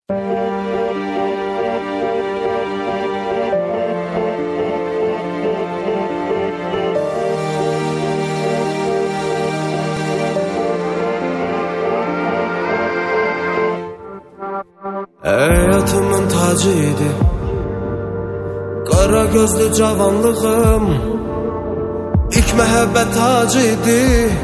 Hayatımın tacıydı kara gözlü cavanlığım, İlk məhəbbət tacıydı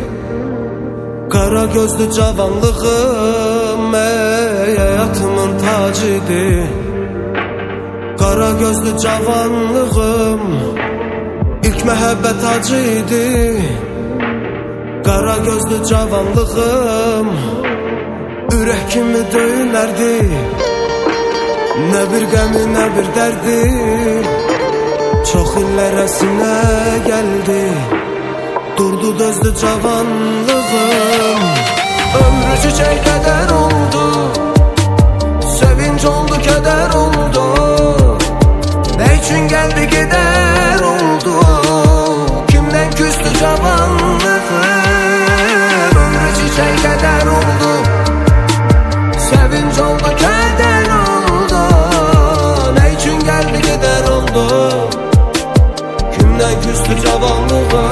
kara gözlü cavanlığım. Hayatımın tacıydı kara gözlü cavanlığım, İlk məhəbbət tacıydı kara gözlü cavanlığım. Ürək kimi döyünərdi, nə bir qəmi, nə bir dərdi. Çox illər əsinə gəldi, durdu dözdü cavanlığım. Ömrü çiçək qədər oldu, sevinç oldu, kədər oldu. Nə üçün gəldi, gedər oldu, kimdən küstü cavanlığım. Ömrü çiçək qədər oldu, sevinç oldu, kədər oldu. Nə üçün gəldi, gedər oldu, kimdən küstü cavanlığa.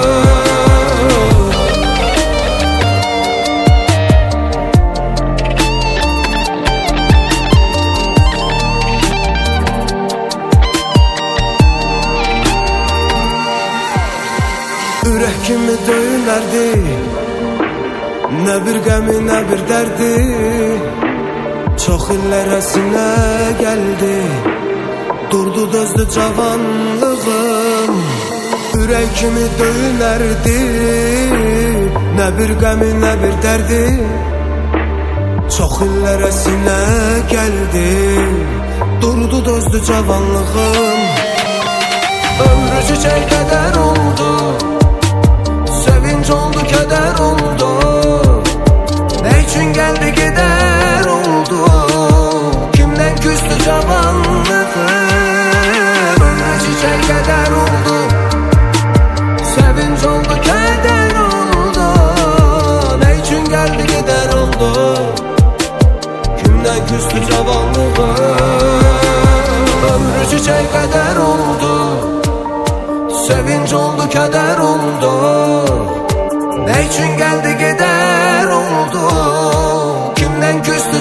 Ürək kimi döyünərdi, nə bir qəmi, nə bir dərdi. Çox illər əsinə gəldi, durdu dözdü cavanlığım. Ürək kimi döyünərdi, nə bir qəmi, nə bir dərdi. Çox illər əsinə gəldi, durdu dözdü cavanlığım. Ömrü çiçək qədər oldu, sevinç oldu, kədər oldu. Nə üçün gəldi, gedər oldu, kimdən küstü cavanlığım. Ömrü çiçək qədər oldu, sevinç oldu, kədər oldu. Nə üçün gəldi, gedər oldu, kimdən küstü cavanlığım. Ömrü çiçək qədər oldu, sevinç oldu, kədər oldu. Nə üçün gəldi, gedər oldu, kimdən küstü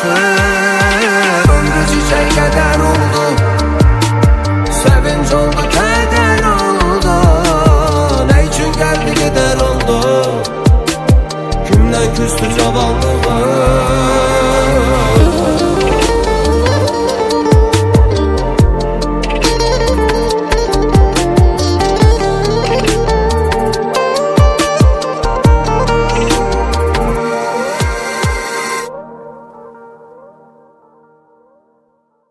cavanlığım. Ömrü çiçək qədər oldu, sevinç oldu,